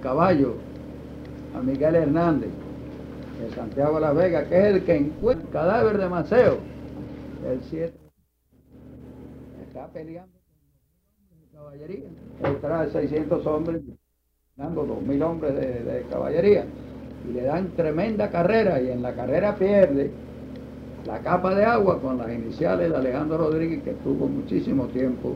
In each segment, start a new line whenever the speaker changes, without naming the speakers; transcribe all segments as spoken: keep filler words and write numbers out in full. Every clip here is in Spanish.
caballo a Miguel Hernández de Santiago de Las Vegas, que es el que encuentra el cadáver de Maceo, el siete. Está peleando con caballería. Él trae seiscientos hombres, dando dos mil hombres de, de caballería, y le dan tremenda carrera, y en la carrera pierde la capa de agua con las iniciales de Alejandro Rodríguez, que estuvo muchísimo tiempo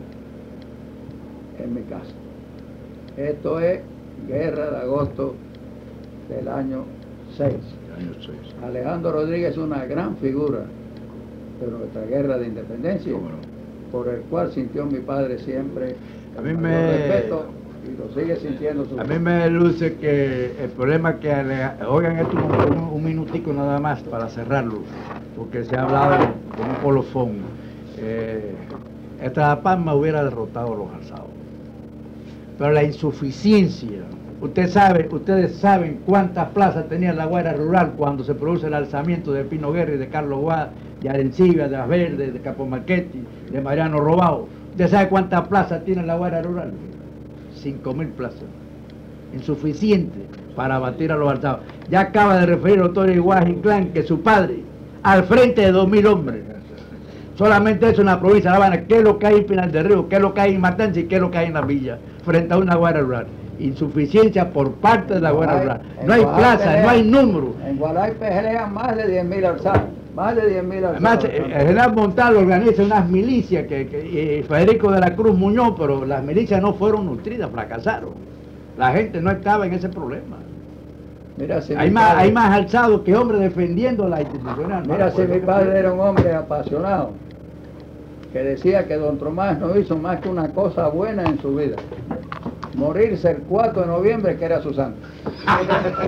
en mi casa. Esto es Guerra de Agosto del año seis.
Año seis.
Alejandro Rodríguez es una gran figura de nuestra guerra de independencia,
¿Cómo no?
por el cual sintió mi padre siempre
A mí
el
me-
mayor respeto, y lo sigue sintiendo su
A mí me luce que el problema que Ale- oigan esto un, un, un minutico nada más para cerrarlo, porque se ha hablado como un colofón. Eh, esta Palma hubiera derrotado a los alzados, pero la insuficiencia. Usted sabe, ustedes saben cuántas plazas tenía la Guaira Rural cuando se produce el alzamiento de Pino Guerra y de Carlos Guad, de Arencibia, de Las Verdes, de Capo Marchetti, de Mariano Robao. ¿Usted sabe cuántas plazas tiene la Guaira Rural? Cinco mil plazas. Insuficiente para batir a los alzados. Ya acaba de referir el doctor Iguaz Inclán que su padre, al frente de dos mil hombres, solamente eso en la provincia de La Habana, qué es lo que hay en Pinar del Río, qué es lo que hay en Matanza y qué es lo que hay en la villa, frente a una Guaira Rural. Insuficiencia por parte de la Guaira Rural. No hay plaza, no hay número.
En Gualaipe pelean más de diez mil alzados. Más de diez mil alzados.
Además, eh, el general Montalvo organiza unas milicias, que, que eh, Federico de la Cruz Muñoz, pero las milicias no fueron nutridas, fracasaron. La gente no estaba en ese problema.
Mira, si
Hay
mi
más,
padre-
hay más alzados que hombres defendiendo la institucional.
Mira, si mi padre era un hombre apasionado, que decía que don Tomás no hizo más que una cosa buena en su vida: morirse el cuatro de noviembre, que era su santo.